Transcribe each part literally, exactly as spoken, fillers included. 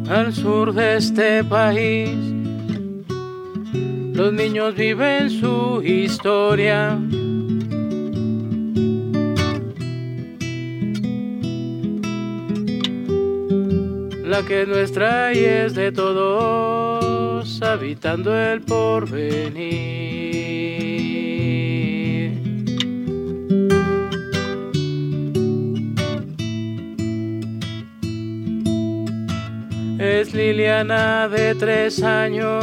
Al sur de este país, los niños viven su historia. La que es nuestra y es de todos, habitando el porvenir. Es Liliana de tres años,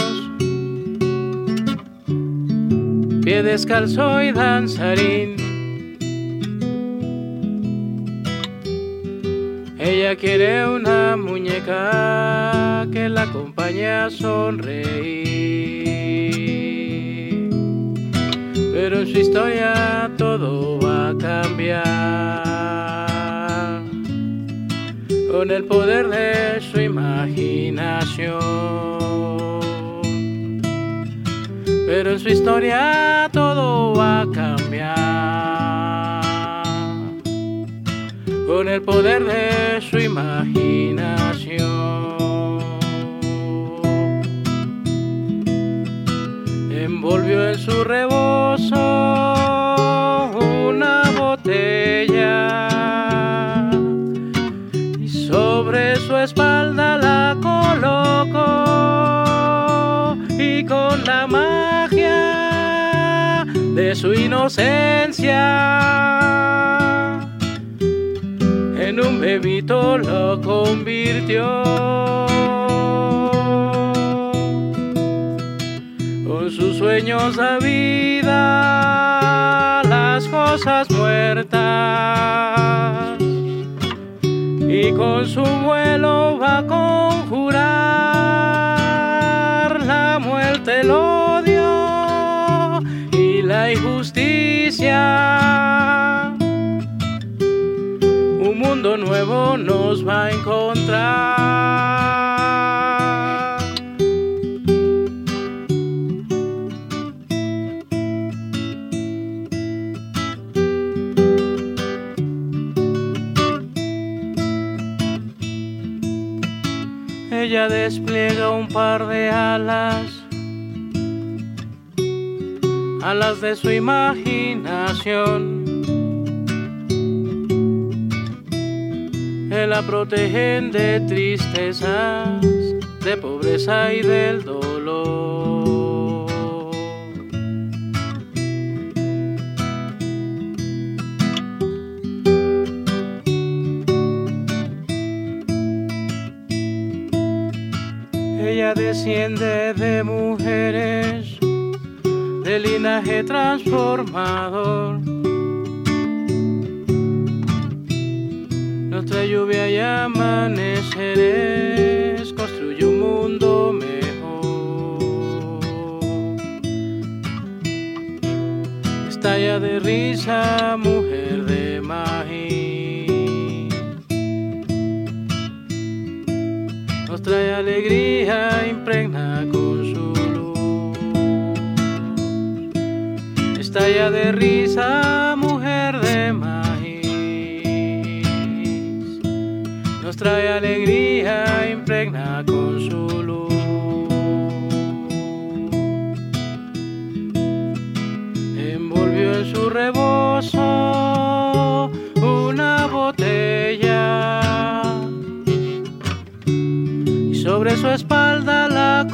pie descalzo y danzarín. Ella quiere una muñeca que la acompañe a sonreír, pero en su historia todo va a cambiar con el poder de su imaginación. Pero en su historia todo va a cambiar con el poder de su imaginación. Envolvió en su rebozo una botella y sobre su espalda la colocó, y con la magia de su inocencia en un bebito lo convirtió. Con sus sueños da vida las cosas muertas, y con su vuelo va a conjurar la muerte, el odio y la injusticia. Un mundo nuevo nos va a encontrar. Ella despliega un par de alas, alas de su imaginación, que la protegen de tristezas, de pobreza y del dolor. Ella desciende de mujeres de linaje transformador. Nuestra lluvia y amaneceres construye un mundo mejor. Estalla de risa, mujer de maíz, nos trae alegría, impregna con su luz. Estalla de risa, mujer de maíz, nos trae alegría, impregna con su luz. Envolvió en su rebozo una botella y sobre su espalda la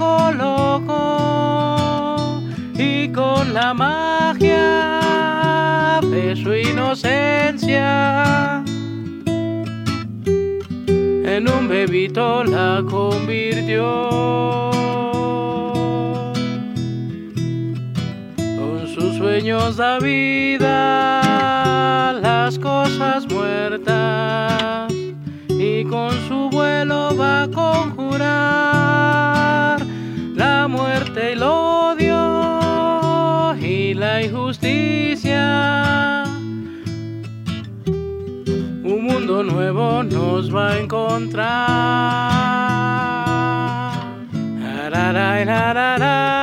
colocó, y con la magia de su inocencia en un bebito la convirtió. Con sus sueños da vida las cosas muertas, y con su vuelo va a conjurar la muerte, el odio y la injusticia. Un mundo nuevo nos va a encontrar. La, la, la, la, la.